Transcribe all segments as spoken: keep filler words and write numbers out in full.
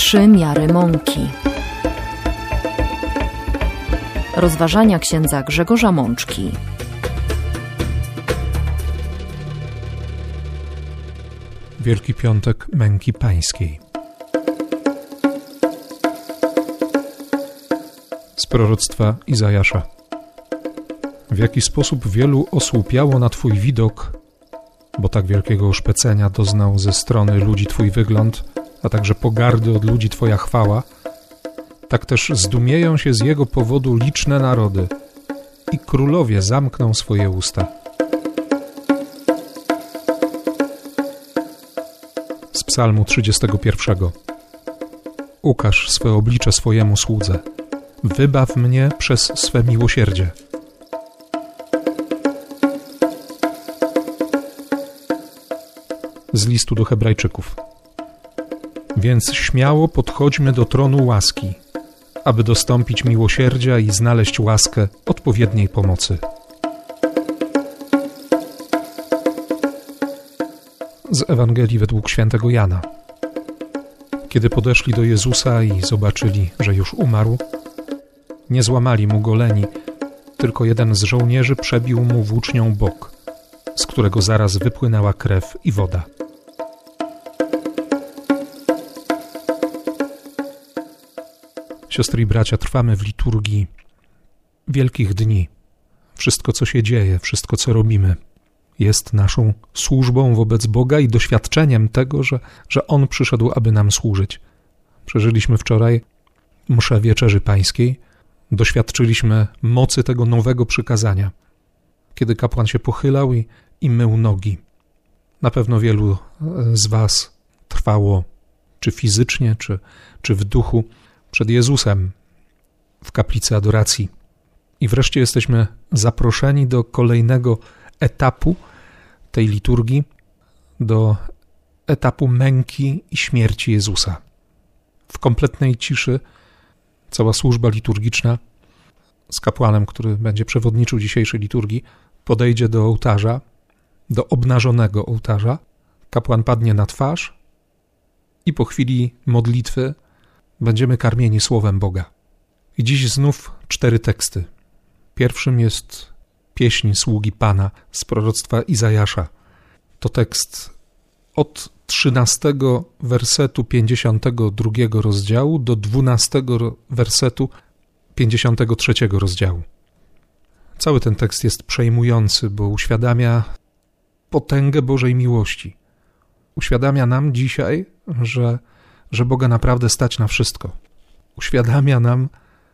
Trzy miary mąki. Rozważania księdza Grzegorza Mączki. Wielki Piątek Męki Pańskiej. Z proroctwa Izajasza. W jaki sposób wielu osłupiało na Twój widok, bo tak wielkiego oszpecenia doznał ze strony ludzi Twój wygląd, a także pogardy od ludzi Twoja chwała, tak też zdumieją się z jego powodu liczne narody i królowie zamkną swoje usta. Z Psalmu trzydziestego pierwszego. Ukaż swe oblicze swojemu słudze, wybaw mnie przez swe miłosierdzie. Z listu do Hebrajczyków. Więc śmiało podchodźmy do tronu łaski, aby dostąpić miłosierdzia i znaleźć łaskę odpowiedniej pomocy. Z Ewangelii według świętego Jana. Kiedy podeszli do Jezusa i zobaczyli, że już umarł, nie złamali mu goleni, tylko jeden z żołnierzy przebił mu włócznią bok, z którego zaraz wypłynęła krew i woda. Siostry i bracia, trwamy w liturgii wielkich dni. Wszystko, co się dzieje, wszystko, co robimy, jest naszą służbą wobec Boga i doświadczeniem tego, że, że On przyszedł, aby nam służyć. Przeżyliśmy wczoraj mszę Wieczerzy Pańskiej, doświadczyliśmy mocy tego nowego przykazania, kiedy kapłan się pochylał i, i mył nogi. Na pewno wielu z was trwało, czy fizycznie, czy, czy w duchu, przed Jezusem w kaplicy adoracji. I wreszcie jesteśmy zaproszeni do kolejnego etapu tej liturgii, do etapu męki i śmierci Jezusa. W kompletnej ciszy cała służba liturgiczna z kapłanem, który będzie przewodniczył dzisiejszej liturgii, podejdzie do ołtarza, do obnażonego ołtarza. Kapłan padnie na twarz i po chwili modlitwy będziemy karmieni Słowem Boga. I dziś znów cztery teksty. Pierwszym jest pieśń sługi Pana z proroctwa Izajasza. To tekst od trzynastego wersetu pięćdziesiątego drugiego rozdziału do dwunastego wersetu pięćdziesiątego trzeciego rozdziału. Cały ten tekst jest przejmujący, bo uświadamia potęgę Bożej miłości. Uświadamia nam dzisiaj, że że Boga naprawdę stać na wszystko. Uświadamia nam,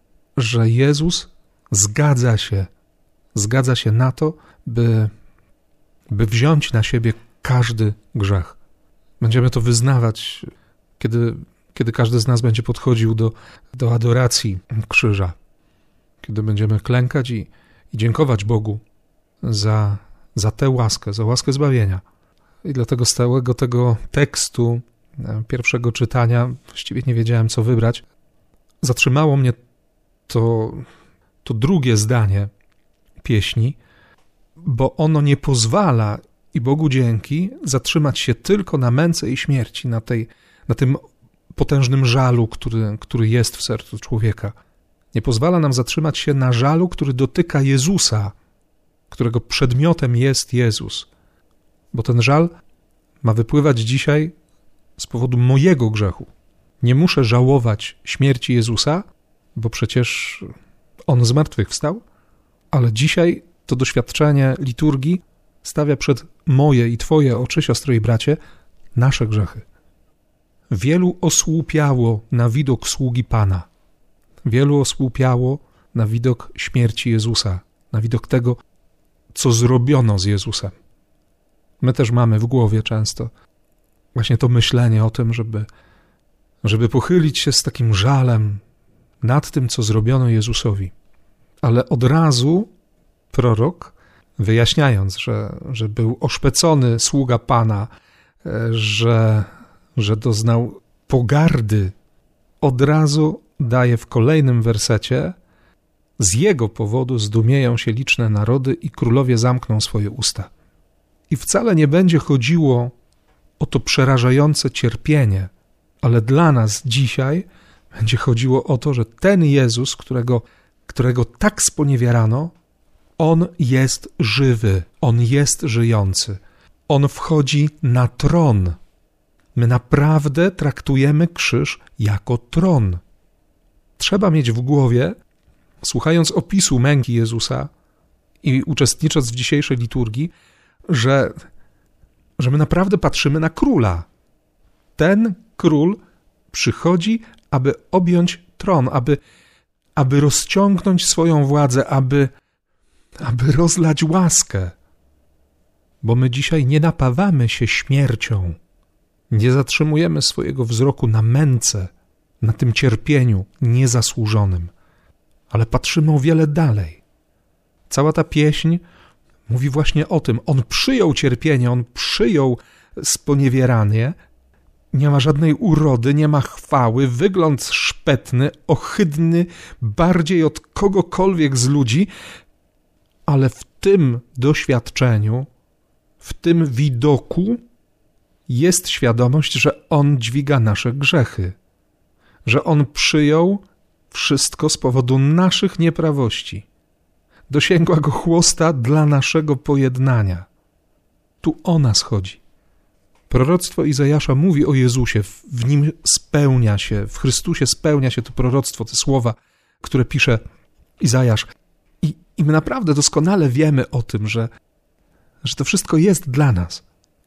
że Jezus zgadza się, zgadza się na to, by, by wziąć na siebie każdy grzech. Będziemy to wyznawać, kiedy, kiedy każdy z nas będzie podchodził do, do adoracji krzyża. Kiedy będziemy klękać i, i dziękować Bogu za, za tę łaskę, za łaskę zbawienia. I dlatego z całego tego tekstu pierwszego czytania, właściwie nie wiedziałem, co wybrać, zatrzymało mnie to, to drugie zdanie pieśni, bo ono nie pozwala, i Bogu dzięki, zatrzymać się tylko na męce i śmierci, na, tej, na tym potężnym żalu, który, który jest w sercu człowieka. Nie pozwala nam zatrzymać się na żalu, który dotyka Jezusa, którego przedmiotem jest Jezus. Bo ten żal ma wypływać dzisiaj z powodu mojego grzechu. Nie muszę żałować śmierci Jezusa, bo przecież On zmartwychwstał, ale dzisiaj to doświadczenie liturgii stawia przed moje i Twoje oczy, siostry i bracie, nasze grzechy. Wielu osłupiało na widok sługi Pana. Wielu osłupiało na widok śmierci Jezusa, na widok tego, co zrobiono z Jezusem. My też mamy w głowie często właśnie to myślenie o tym, żeby, żeby pochylić się z takim żalem nad tym, co zrobiono Jezusowi. Ale od razu prorok, wyjaśniając, że, że był oszpecony sługa Pana, że, że doznał pogardy, od razu daje w kolejnym wersecie: z jego powodu zdumieją się liczne narody i królowie zamkną swoje usta. I wcale nie będzie chodziło o to przerażające cierpienie, Ale dla nas dzisiaj będzie chodziło o to, że ten Jezus, którego, którego tak sponiewierano, On jest żywy, On jest żyjący. On wchodzi na tron. My naprawdę traktujemy krzyż jako tron. Trzeba mieć w głowie, słuchając opisu męki Jezusa i uczestnicząc w dzisiejszej liturgii, że, że my naprawdę patrzymy na króla. Ten król przychodzi, aby objąć tron, aby, aby rozciągnąć swoją władzę, aby, aby rozlać łaskę. Bo my dzisiaj nie napawamy się śmiercią, nie zatrzymujemy swojego wzroku na męce, na tym cierpieniu niezasłużonym, ale patrzymy o wiele dalej. Cała ta pieśń mówi właśnie o tym. On przyjął cierpienie, on przyjął sponiewieranie, nie ma żadnej urody, nie ma chwały, wygląd szpetny, ohydny, bardziej od kogokolwiek z ludzi, ale w tym doświadczeniu, w tym widoku jest świadomość, że On dźwiga nasze grzechy, że On przyjął wszystko z powodu naszych nieprawości. Dosięgła Go chłosta dla naszego pojednania. Tu o nas chodzi. Proroctwo Izajasza mówi o Jezusie, w Nim spełnia się, w Chrystusie spełnia się to proroctwo, te słowa, które pisze Izajasz. I, i my naprawdę doskonale wiemy o tym, że, że to wszystko jest dla nas.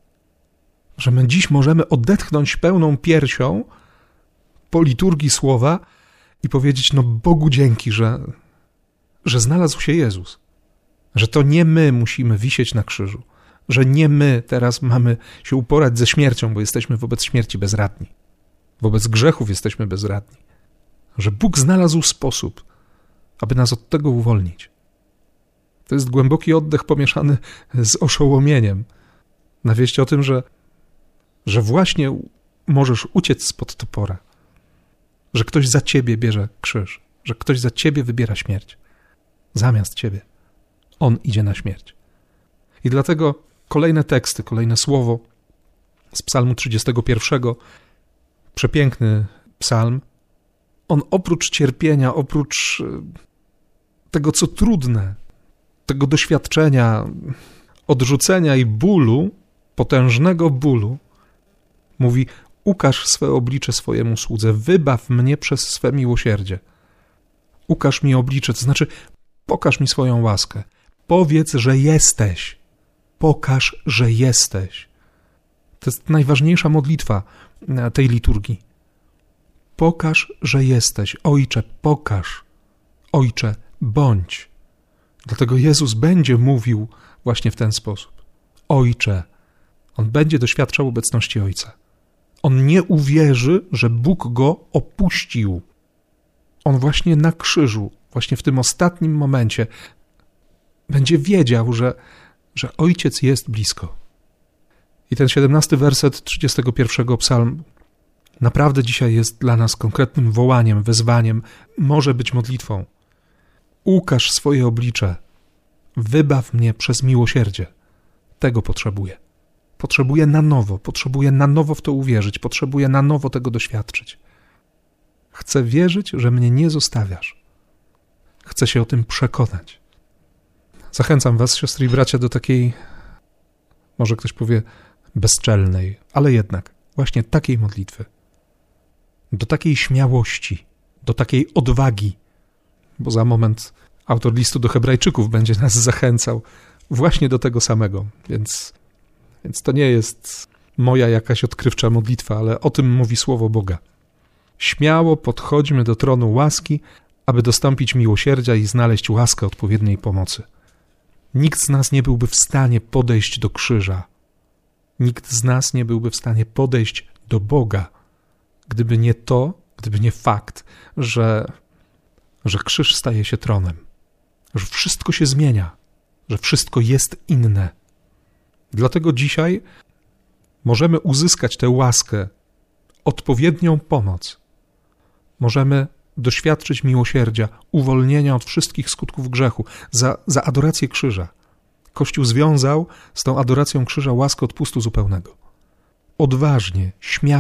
Że my dziś możemy odetchnąć pełną piersią po liturgii słowa i powiedzieć, no Bogu dzięki, że, że znalazł się Jezus. Że to nie my musimy wisieć na krzyżu. Że nie my teraz mamy się uporać ze śmiercią, bo jesteśmy wobec śmierci bezradni. Wobec grzechów jesteśmy bezradni. Że Bóg znalazł sposób, aby nas od tego uwolnić. To jest głęboki oddech pomieszany z oszołomieniem. Na wieść o tym, że, że właśnie możesz uciec spod topora. Że ktoś za ciebie bierze krzyż. Że ktoś za ciebie wybiera śmierć. Zamiast ciebie. On idzie na śmierć. I dlatego kolejne teksty, kolejne słowo z psalmu trzydziestego pierwszego, przepiękny psalm, on oprócz cierpienia, oprócz tego, co trudne, tego doświadczenia, odrzucenia i bólu, potężnego bólu, mówi: ukaż swe oblicze swojemu słudze, wybaw mnie przez swe miłosierdzie. Ukaż mi oblicze, to znaczy pokaż mi swoją łaskę. Powiedz, że jesteś. Pokaż, że jesteś. To jest najważniejsza modlitwa tej liturgii. Pokaż, że jesteś. Ojcze, pokaż. Ojcze, bądź. Dlatego Jezus będzie mówił właśnie w ten sposób. Ojcze. On będzie doświadczał obecności Ojca. On nie uwierzy, że Bóg go opuścił. On właśnie na krzyżu, właśnie w tym ostatnim momencie będzie wiedział, że, że Ojciec jest blisko. I ten siedemnasty werset trzydziestego pierwszego psalmu naprawdę dzisiaj jest dla nas konkretnym wołaniem, wezwaniem, może być modlitwą. Ukaż swoje oblicze, wybaw mnie przez miłosierdzie. Tego potrzebuję. Potrzebuję na nowo, potrzebuję na nowo w to uwierzyć, potrzebuję na nowo tego doświadczyć. Chcę wierzyć, że mnie nie zostawiasz. Chcę się o tym przekonać. Zachęcam was, siostry i bracia, do takiej, może ktoś powie, bezczelnej, ale jednak właśnie takiej modlitwy. Do takiej śmiałości, do takiej odwagi, bo za moment autor listu do Hebrajczyków będzie nas zachęcał właśnie do tego samego, więc, więc to nie jest moja jakaś odkrywcza modlitwa, ale o tym mówi Słowo Boga. Śmiało podchodźmy do tronu łaski, aby dostąpić miłosierdzia i znaleźć łaskę odpowiedniej pomocy. Nikt z nas nie byłby w stanie podejść do krzyża. Nikt z nas nie byłby w stanie podejść do Boga, gdyby nie to, gdyby nie fakt, że, że krzyż staje się tronem, że wszystko się zmienia, że wszystko jest inne. Dlatego dzisiaj możemy uzyskać tę łaskę, odpowiednią pomoc. Możemy doświadczyć miłosierdzia, uwolnienia od wszystkich skutków grzechu, za, za adorację krzyża. Kościół związał z tą adoracją krzyża łaskę odpustu zupełnego. Odważnie, śmiało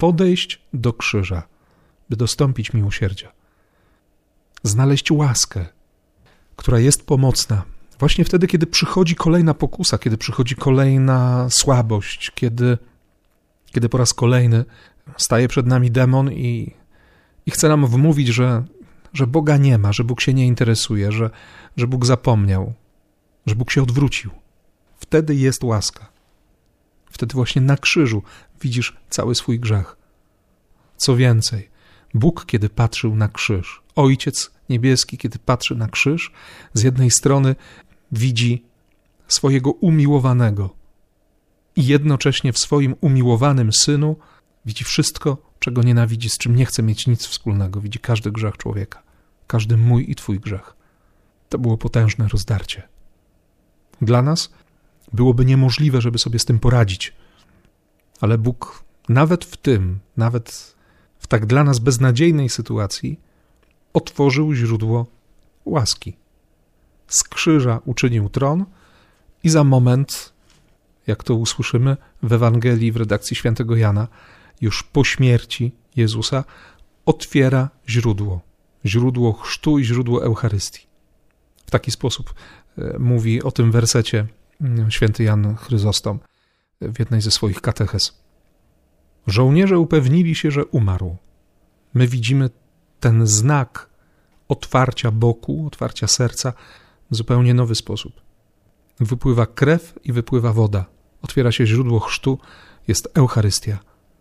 podejść do krzyża, by dostąpić miłosierdzia. Znaleźć łaskę, która jest pomocna właśnie wtedy, kiedy przychodzi kolejna pokusa, kiedy przychodzi kolejna słabość, kiedy, kiedy po raz kolejny staje przed nami demon i, i chce nam wmówić, że, że Boga nie ma, że Bóg się nie interesuje, że, że Bóg zapomniał, że Bóg się odwrócił. Wtedy jest łaska. Wtedy właśnie na krzyżu widzisz cały swój grzech. Co więcej, Bóg, kiedy patrzył na krzyż, Ojciec Niebieski, kiedy patrzy na krzyż, z jednej strony widzi swojego umiłowanego i jednocześnie w swoim umiłowanym Synu widzi wszystko, czego nienawidzi, z czym nie chce mieć nic wspólnego. Widzi każdy grzech człowieka, każdy mój i twój grzech. To było potężne rozdarcie. Dla nas byłoby niemożliwe, żeby sobie z tym poradzić, ale Bóg nawet w tym, nawet w tak dla nas beznadziejnej sytuacji otworzył źródło łaski. Z krzyża uczynił tron i za moment, jak to usłyszymy w Ewangelii w redakcji świętego Jana, już po śmierci Jezusa otwiera źródło. Źródło chrztu i źródło Eucharystii. W taki sposób mówi o tym wersecie święty Jan Chryzostom w jednej ze swoich katechez. Żołnierze upewnili się, że umarł. My widzimy ten znak otwarcia boku, otwarcia serca w zupełnie nowy sposób. Wypływa krew i wypływa woda. Otwiera się źródło chrztu, jest Eucharystia.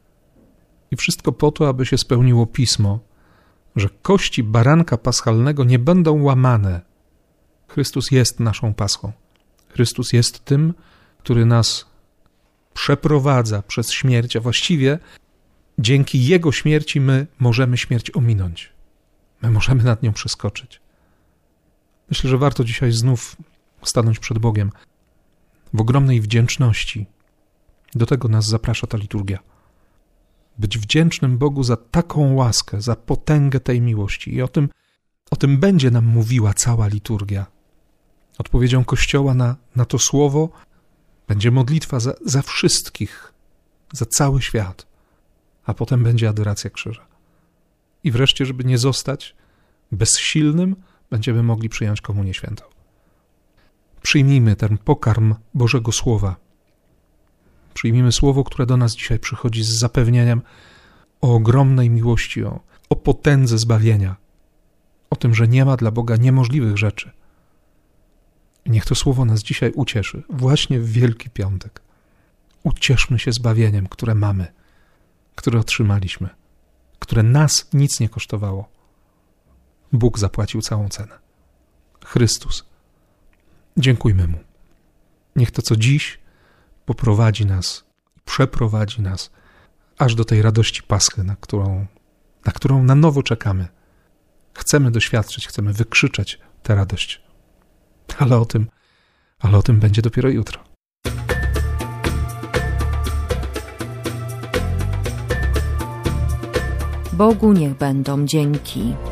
I wszystko po to, aby się spełniło Pismo, że kości baranka paschalnego nie będą łamane. Chrystus jest naszą paschą. Chrystus jest tym, który nas przeprowadza przez śmierć, a właściwie dzięki Jego śmierci my możemy śmierć ominąć. My możemy nad nią przeskoczyć. Myślę, że warto dzisiaj znów stanąć przed Bogiem w ogromnej wdzięczności. Do tego nas zaprasza ta liturgia. Być wdzięcznym Bogu za taką łaskę, za potęgę tej miłości. I o tym, o tym będzie nam mówiła cała liturgia. Odpowiedzią Kościoła na, na to słowo będzie modlitwa za, za wszystkich, za cały świat, a potem będzie adoracja krzyża. I wreszcie, żeby nie zostać bezsilnym, będziemy mogli przyjąć Komunię Świętą. Przyjmijmy ten pokarm Bożego Słowa. Przyjmijmy Słowo, które do nas dzisiaj przychodzi z zapewnieniem o ogromnej miłości, o, o potędze zbawienia, o tym, że nie ma dla Boga niemożliwych rzeczy. Niech to Słowo nas dzisiaj ucieszy, właśnie w Wielki Piątek. Ucieszmy się zbawieniem, które mamy, które otrzymaliśmy, które nas nic nie kosztowało. Bóg zapłacił całą cenę. Chrystus. Dziękujmy Mu. Niech to, co dziś poprowadzi nas, przeprowadzi nas aż do tej radości Paschy, na którą, na którą na nowo czekamy. Chcemy doświadczyć, chcemy wykrzyczeć tę radość. Ale o tym, ale o tym będzie dopiero jutro. Bogu niech będą dzięki.